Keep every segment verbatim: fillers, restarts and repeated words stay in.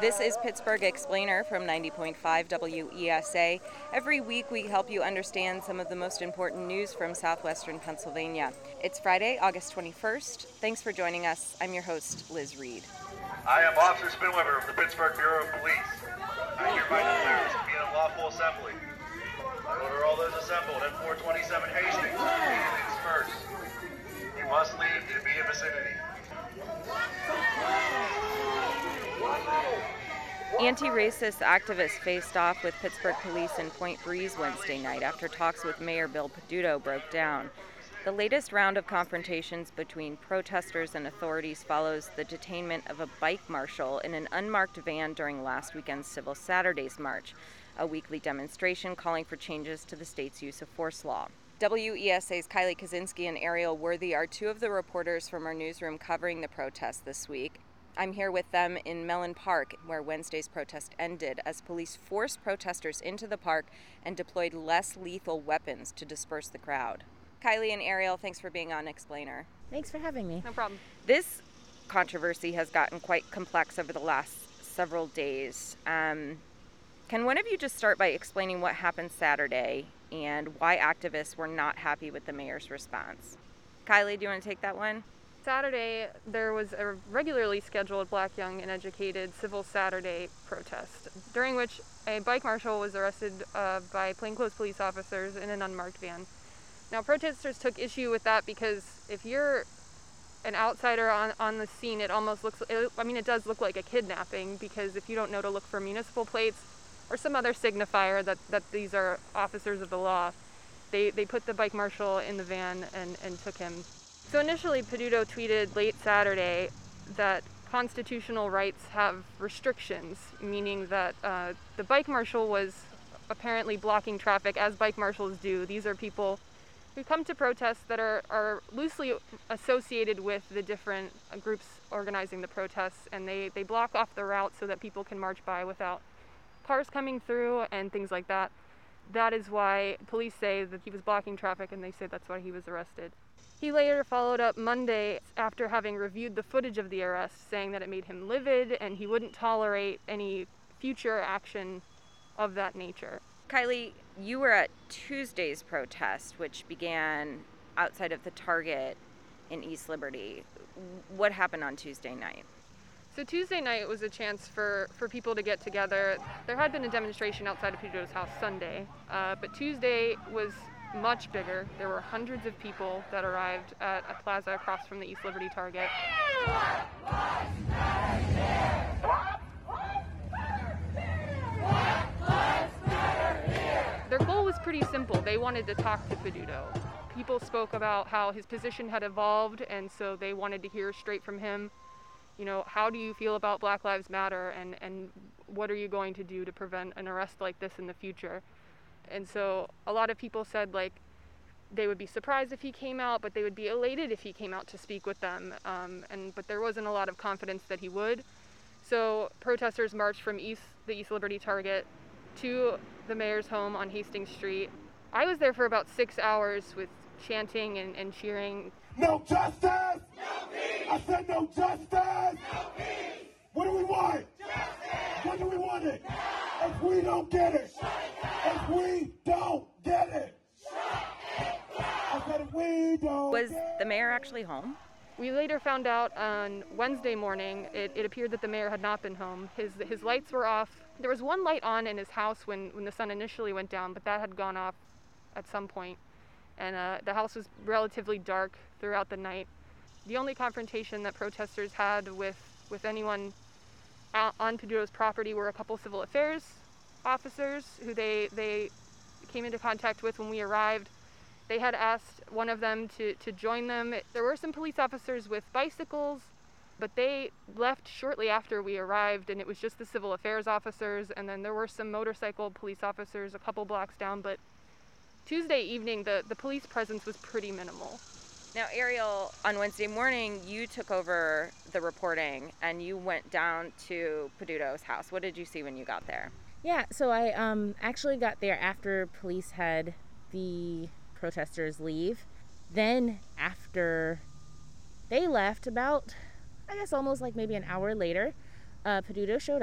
This is Pittsburgh Explainer from ninety point five W E S A. Every week we help you understand some of the most important news from southwestern Pennsylvania. It's Friday, August twenty-first. Thanks for joining us. I'm your host, Liz Reed. I am Officer Spinweber of the Pittsburgh Bureau of Police. I hereby declare this to be an unlawful assembly. I order all those assembled at four twenty-seven Hastings to disperse. You must leave the immediate vicinity. Anti-racist activists faced off with Pittsburgh police in Point Breeze Wednesday night after talks with Mayor Bill Peduto broke down. The latest round of confrontations between protesters and authorities follows the detainment of a bike marshal in an unmarked van during last weekend's Civil Saturdays March, a weekly demonstration calling for changes to the state's use of force law. W E S A's Kylie Kaczynski and Ariel Worthy are two of the reporters from our newsroom covering the protest this week. I'm here with them in Mellon Park, where Wednesday's protest ended, as police forced protesters into the park and deployed less lethal weapons to disperse the crowd. Kylie and Ariel, thanks for being on Explainer. Thanks for having me. No problem. This controversy has gotten quite complex over the last several days. Um, can one of you just start by explaining what happened Saturday and why activists were not happy with the mayor's response? Kylie, do you want to take that one? Saturday, there was a regularly scheduled Black, Young, and Educated Civil Saturday protest, during which a bike marshal was arrested uh, by plainclothes police officers in an unmarked van. Now, protesters took issue with that because if you're an outsider on, on the scene, it almost looks, it, I mean, it does look like a kidnapping, because if you don't know to look for municipal plates or some other signifier that, that these are officers of the law, they, they put the bike marshal in the van and, and took him. So initially, Peduto tweeted late Saturday that constitutional rights have restrictions, meaning that uh, the bike marshal was apparently blocking traffic, as bike marshals do. These are people who come to protests that are, are loosely associated with the different groups organizing the protests, and they, they block off the route so that people can march by without cars coming through and things like that. That is why police say that he was blocking traffic, and they say that's why he was arrested. He later followed up Monday after having reviewed the footage of the arrest, saying that it made him livid and he wouldn't tolerate any future action of that nature. Kylie, you were at Tuesday's protest, which began outside of the Target in East Liberty. What happened on Tuesday night? So Tuesday night was a chance for, for people to get together. There had been a demonstration outside of Peduto's house Sunday, uh, but Tuesday was much bigger. There were hundreds of people that arrived at a plaza across from the East Liberty Target. Their goal was pretty simple. They wanted to talk to Peduto. People spoke about how his position had evolved, and so they wanted to hear straight from him. You know, how do you feel about Black Lives Matter, and, and what are you going to do to prevent an arrest like this in the future? And so a lot of people said, like, they would be surprised if he came out, but they would be elated if he came out to speak with them. Um, and but there wasn't a lot of confidence that he would. So protesters marched from East the East Liberty Target to the mayor's home on Hastings Street. I was there for about six hours with chanting and, and cheering. No justice! No peace! I said no justice! No peace! What do we want? Justice! When do we want it? Now! If we don't get it! Shut it down! If we don't get it! Shut it down! I said if we don't Was get the mayor actually home? We later found out on Wednesday morning, it, it appeared that the mayor had not been home. His his lights were off. There was one light on in his house when, when the sun initially went down, but that had gone off at some point. And uh, the house was relatively dark throughout the night. The only confrontation that protesters had with, with anyone out on Peduto's property were a couple civil affairs officers who they, they came into contact with when we arrived. They had asked one of them to, to join them. There were some police officers with bicycles, but they left shortly after we arrived, and it was just the civil affairs officers, and then there were some motorcycle police officers a couple blocks down, but Tuesday evening, the, the police presence was pretty minimal. Now, Ariel, on Wednesday morning, you took over the reporting and you went down to Peduto's house. What did you see when you got there? Yeah, so I um, actually got there after police had the protesters leave. Then after they left, about, I guess almost like maybe an hour later, uh, Peduto showed up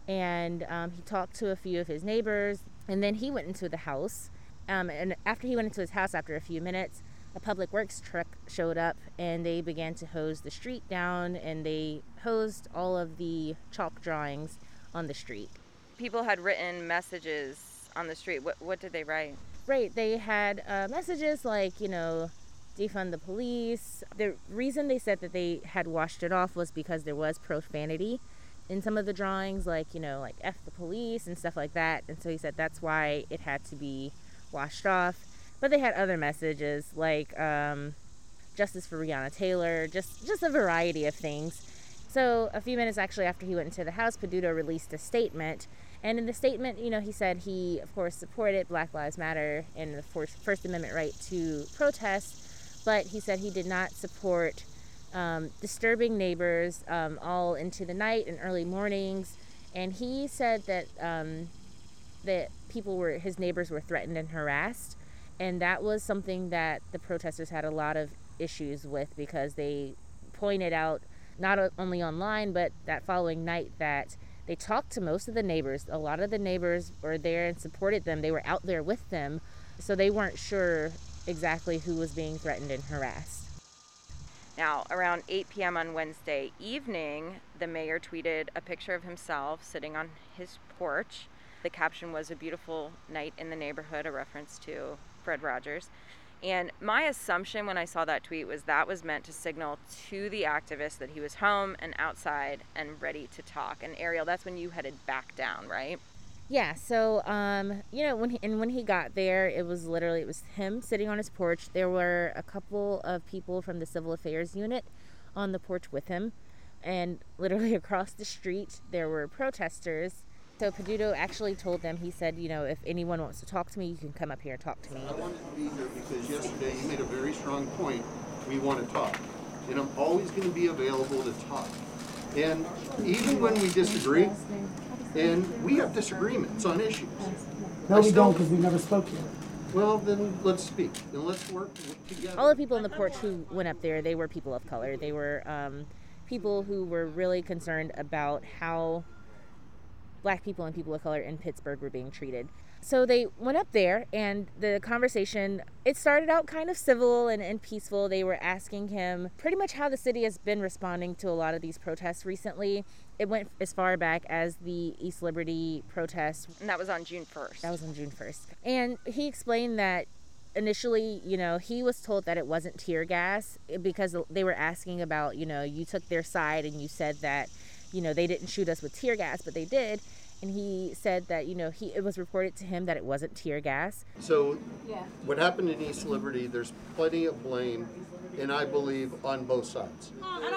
and um, he talked to a few of his neighbors, and then he went into the house. Um, and after he went into his house, after a few minutes, a public works truck showed up, and they began to hose the street down, and they hosed all of the chalk drawings on the street. People had written messages on the street. What, what did they write? Right, they had uh, messages like, you know, defund the police. The reason they said that they had washed it off was because there was profanity in some of the drawings, like, you know, like F the police and stuff like that. And so he said that's why it had to be washed off. But they had other messages like um, justice for Breonna Taylor, just, just a variety of things. So a few minutes actually after he went into the house, Peduto released a statement. And in the statement, you know, he said he, of course, supported Black Lives Matter and the First Amendment right to protest, but he said he did not support um, disturbing neighbors um, all into the night and early mornings. And he said that um, that people were, his neighbors were threatened and harassed. And that was something that the protesters had a lot of issues with, because they pointed out, not only online, but that following night, that they talked to most of the neighbors. A lot of the neighbors were there and supported them. They were out there with them, so they weren't sure exactly who was being threatened and harassed. Now, around eight p.m. on Wednesday evening, the mayor tweeted a picture of himself sitting on his porch. The caption was "A beautiful night in the neighborhood," a reference to Fred Rogers. And my assumption when I saw that tweet was that was meant to signal to the activists that he was home and outside and ready to talk. And Ariel, that's when you headed back down, right? Yeah, so, um, you know, when he, and when he got there, it was literally, it was him sitting on his porch. There were a couple of people from the Civil Affairs Unit on the porch with him. And literally across the street, there were protesters. So Peduto actually told them, he said, you know, if anyone wants to talk to me, you can come up here and talk to me. I wanted to be here because yesterday you made a very strong point. We want to talk. And I'm always going to be available to talk. And even when we disagree, and we have disagreements on issues. No, we don't, because we never spoke yet. Well, then let's speak and let's work together. All the people on the porch who went up there, they were people of color. They were um, people who were really concerned about how Black people and people of color in Pittsburgh were being treated. So they went up there, and the conversation, it started out kind of civil and, and peaceful. They were asking him pretty much how the city has been responding to a lot of these protests recently. It went as far back as the East Liberty protest. And that was on June first. That was on June first. And he explained that initially, you know, he was told that it wasn't tear gas, because they were asking about, you know, you took their side and you said that, you know, they didn't shoot us with tear gas, but they did. And he said that, you know, he it was reported to him that it wasn't tear gas. So what happened in East Liberty, there's plenty of blame, and I believe on both sides.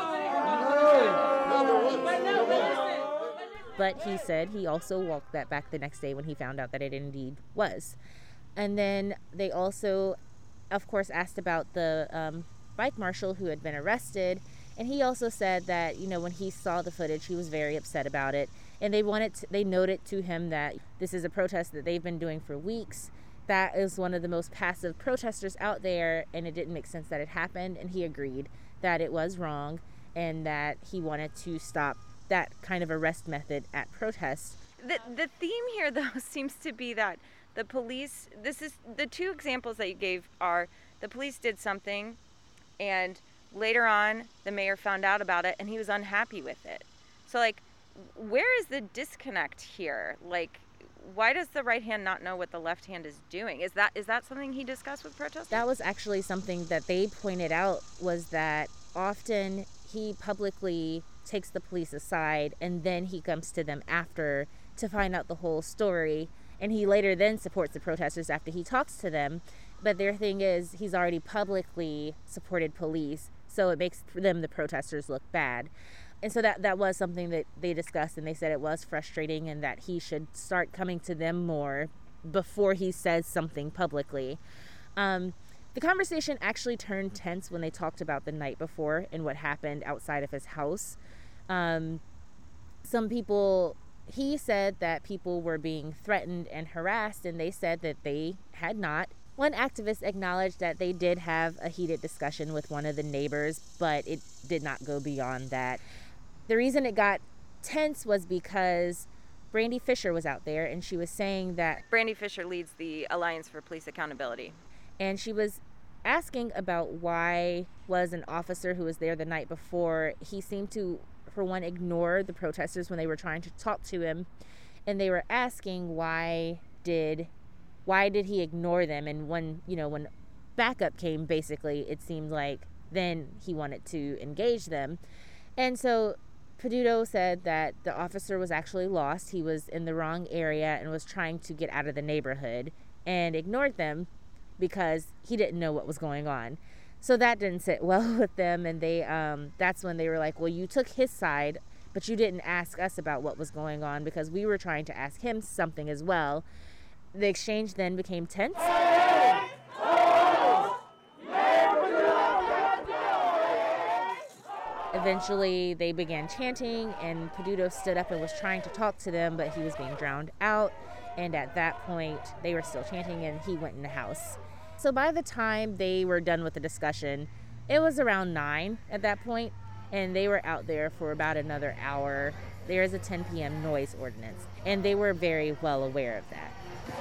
But he said he also walked that back the next day when he found out that it indeed was. And then they also, of course, asked about the um, bike marshal who had been arrested. And he also said that, you know, when he saw the footage, he was very upset about it. And they wanted to, they noted to him that this is a protest that they've been doing for weeks. That is one of the most passive protesters out there, and it didn't make sense that it happened. And he agreed that it was wrong and that he wanted to stop that kind of arrest method at protests. The, the theme here, though, seems to be that the police, this is, the two examples that you gave are the police did something, and later on, the mayor found out about it, and he was unhappy with it. So, like, where is the disconnect here? Like, why does the right hand not know what the left hand is doing? Is that is that something he discussed with protesters? That was actually something that they pointed out, was that often he publicly takes the police aside, and then he comes to them after to find out the whole story. And he later then supports the protesters after he talks to them. But their thing is, he's already publicly supported police, so it makes them, the protesters, look bad. And so that, that was something that they discussed, and they said it was frustrating and that he should start coming to them more before he says something publicly. Um, the conversation actually turned tense when they talked about the night before and what happened outside of his house. Um, some people, he said that people were being threatened and harassed, and they said that they had not. One activist acknowledged that they did have a heated discussion with one of the neighbors, but it did not go beyond that. The reason it got tense was because Brandy Fisher was out there, and she was saying that... Brandy Fisher leads the Alliance for Police Accountability. And she was asking about why was an officer who was there the night before, he seemed to, for one, ignore the protesters when they were trying to talk to him. And they were asking why did why did he ignore them? And when, you know, when backup came, basically, it seemed like then he wanted to engage them. And so Peduto said that the officer was actually lost. He was in the wrong area and was trying to get out of the neighborhood and ignored them because he didn't know what was going on. So that didn't sit well with them, and they um, that's when they were like, well, you took his side, but you didn't ask us about what was going on because we were trying to ask him something as well. The exchange then became tense. Eventually, they began chanting, and Peduto stood up and was trying to talk to them, but he was being drowned out. And at that point, they were still chanting, and he went in the house. So by the time they were done with the discussion, it was around nine at that point, and they were out there for about another hour. There is a ten p.m. noise ordinance, and they were very well aware of that.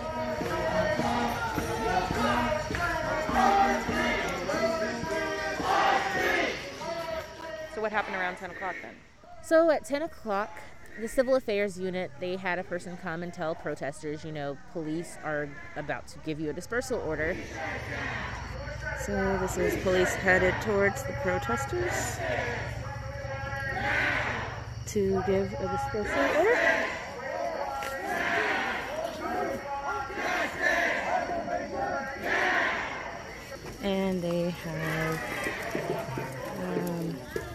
So what happened around ten o'clock then? So at ten o'clock, the Civil Affairs Unit, they had a person come and tell protesters, you know, police are about to give you a dispersal order. So this is police headed towards the protesters to give a dispersal order. And they have um,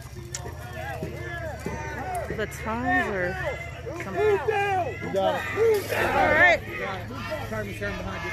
batons or something. You got it. All right. Carmen's behind you.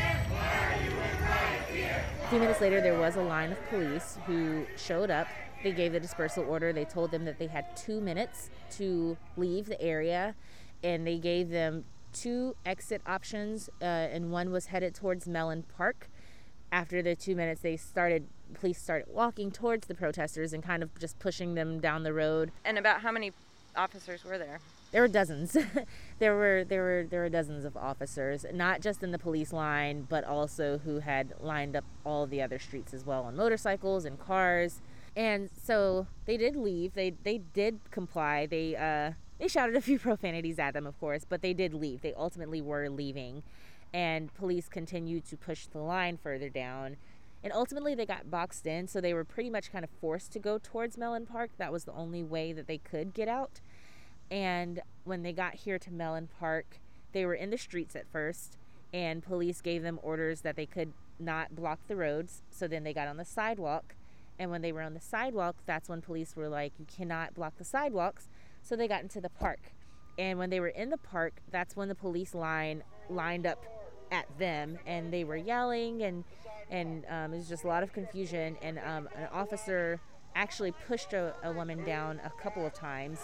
A few minutes later, there was a line of police who showed up. They gave the dispersal order. They told them that they had two minutes to leave the area, and they gave them two exit options, uh, and one was headed towards Mellon Park. After the two minutes, they started, police started walking towards the protesters and kind of just pushing them down the road. And about how many officers were there? There were dozens. there were there were there were dozens of officers, not just in the police line, but also who had lined up all the other streets as well on motorcycles and cars. And so they did leave. They they did comply. They uh they shouted a few profanities at them, of course, but they did leave. They ultimately were leaving. And police continued to push the line further down. And ultimately they got boxed in, so they were pretty much kind of forced to go towards Mellon Park. That was the only way that they could get out. And when they got here to Mellon Park, they were in the streets at first, and police gave them orders that they could not block the roads. So then they got on the sidewalk, and when they were on the sidewalk, that's when police were like, you cannot block the sidewalks. So they got into the park. And when they were in the park, that's when the police line lined up at them, and they were yelling, and and um, it was just a lot of confusion. And um, an officer actually pushed a, a woman down a couple of times.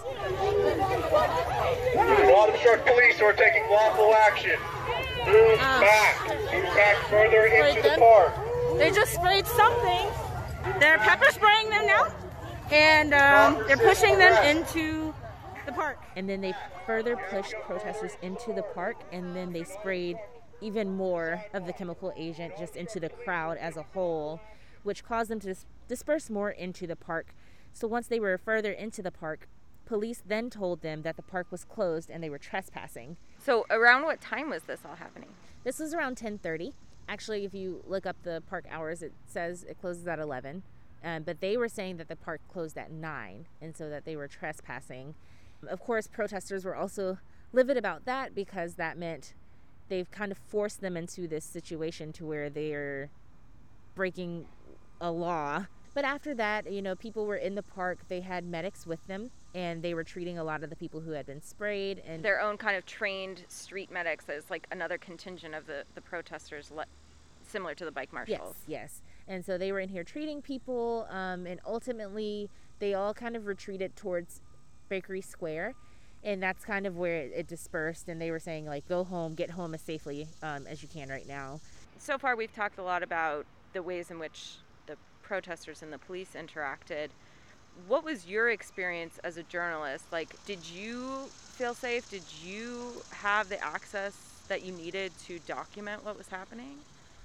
Waterford police are taking lawful action. Move Um, back. Move back further into the them. park. They just sprayed something. They're pepper spraying them now, and um, they're pushing them into the park. And then they further pushed protesters into the park, and then they sprayed even more of the chemical agent just into the crowd as a whole, which caused them to dis- disperse more into the park. So once they were further into the park, police then told them that the park was closed and they were trespassing. So around what time was this all happening? This was around ten thirty. Actually, if you look up the park hours, it says it closes at eleven. Um, but they were saying that the park closed at nine, and so that they were trespassing. Of course, protesters were also livid about that, because that meant they've kind of forced them into this situation to where they're breaking a law. But after that, you know, people were in the park. They had medics with them, and they were treating a lot of the people who had been sprayed. And Their own kind of trained street medics as like another contingent of the, the protesters, le- similar to the bike marshals. Yes, yes. And so they were in here treating people, um, and ultimately they all kind of retreated towards Bakery Square. And that's kind of where it, it dispersed, and they were saying, like, go home, get home as safely um, as you can right now. So far, we've talked a lot about the ways in which the protesters and the police interacted. What was your experience as a journalist? Like, did you feel safe? Did you have the access that you needed to document what was happening?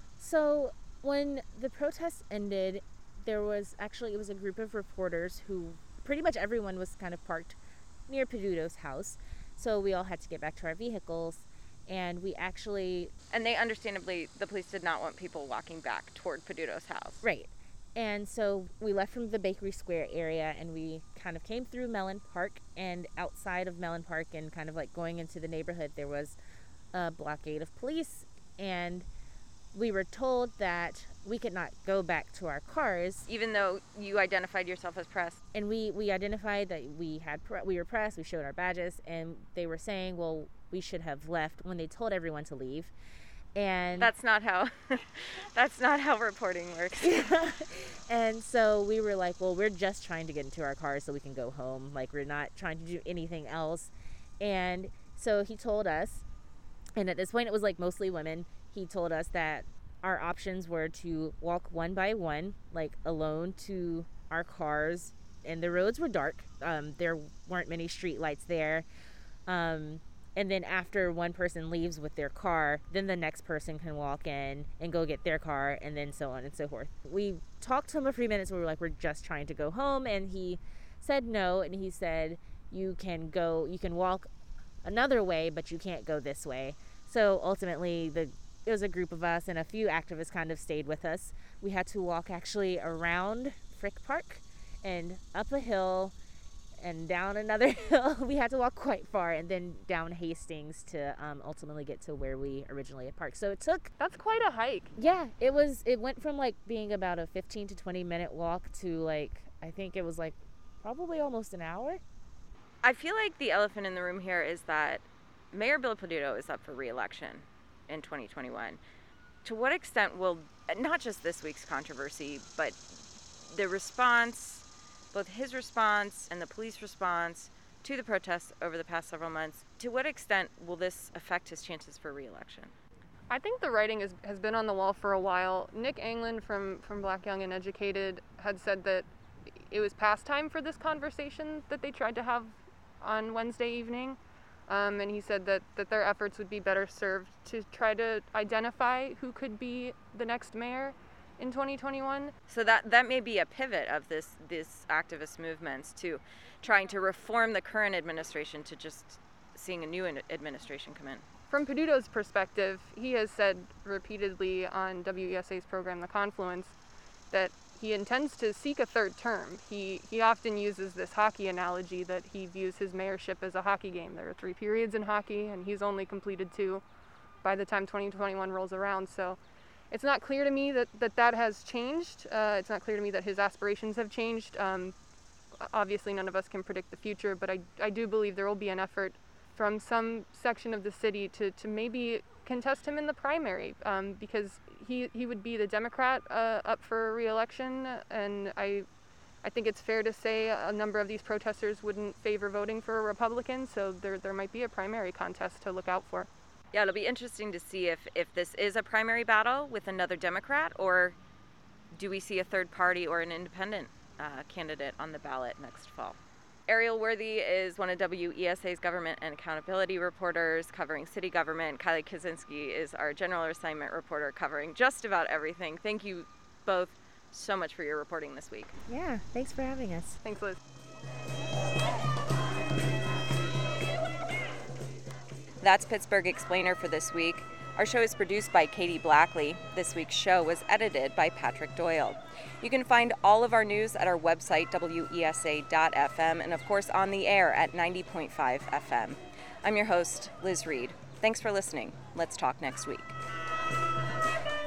So when the protest ended, there was actually, it was a group of reporters who, pretty much everyone was kind of parked near Peduto's house. So we all had to get back to our vehicles, and we actually... And they, understandably, the police did not want people walking back toward Peduto's house. Right. And so we left from the Bakery Square area, and we kind of came through Mellon Park, and outside of Mellon Park and kind of like going into the neighborhood, there was a blockade of police, and we were told that we could not go back to our cars. Even though you identified yourself as press? And we, we identified that we had pre- we were press, we showed our badges, and they were saying, well, we should have left when they told everyone to leave. And that's not how that's not how reporting works. Yeah. And so we were like, well, we're just trying to get into our cars so we can go home. Like, we're not trying to do anything else. And so he told us, and at this point it was like mostly women, he told us that our options were to walk one by one, like alone to our cars, and the roads were dark. Um, there weren't many street lights there. Um, And then after one person leaves with their car, then the next person can walk in and go get their car, and then so on and so forth. We talked to him for a few minutes. We were like, we're just trying to go home. And he said no. And he said, you can go, you can walk another way, but you can't go this way. So ultimately, the it was a group of us, and a few activists kind of stayed with us. We had to walk actually around Frick Park and up a hill and down another hill. We had to walk quite far, and then down Hastings to um, ultimately get to where we originally had parked. So it took... That's quite a hike. Yeah, it was. It went from like being about a fifteen to twenty minute walk to like, I think it was like probably almost an hour. I feel like the elephant in the room here is that Mayor Bill Peduto is up for re-election in twenty twenty-one. To what extent will, not just this week's controversy, but the response, both his response and the police response to the protests over the past several months, to what extent will this affect his chances for re-election? I think the writing is, has been on the wall for a while. Nick Anglin from, from Black, Young, and Educated had said that it was past time for this conversation that they tried to have on Wednesday evening. Um, and he said that, that their efforts would be better served to try to identify who could be the next mayor in twenty twenty-one. So that that may be a pivot of this this activist movements to trying to reform the current administration to just seeing a new administration come in. From Peduto's perspective, he has said repeatedly on W E S A's program, The Confluence, that he intends to seek a third term. He he often uses this hockey analogy that he views his mayorship as a hockey game. There are three periods in hockey, and he's only completed two by the time twenty twenty-one rolls around. So it's not clear to me that that, that has changed. Uh, it's not clear to me that his aspirations have changed. Um, obviously, none of us can predict the future, but I, I do believe there will be an effort from some section of the city to, to maybe contest him in the primary, um, because he he would be the Democrat uh, up for re-election, and I I think it's fair to say a number of these protesters wouldn't favor voting for a Republican, so there there might be a primary contest to look out for. Yeah, it'll be interesting to see if, if this is a primary battle with another Democrat, or do we see a third party or an independent uh, candidate on the ballot next fall. Ariel Worthy is one of W E S A's government and accountability reporters covering city government. Kylie Kaczynski is our general assignment reporter covering just about everything. Thank you both so much for your reporting this week. Yeah, thanks for having us. Thanks, Liz. That's Pittsburgh Explainer for this week. Our show is produced by Katie Blackley. This week's show was edited by Patrick Doyle. You can find all of our news at our website, W E S A dot F M, and of course on the air at ninety point five F M. I'm your host, Liz Reed. Thanks for listening. Let's talk next week.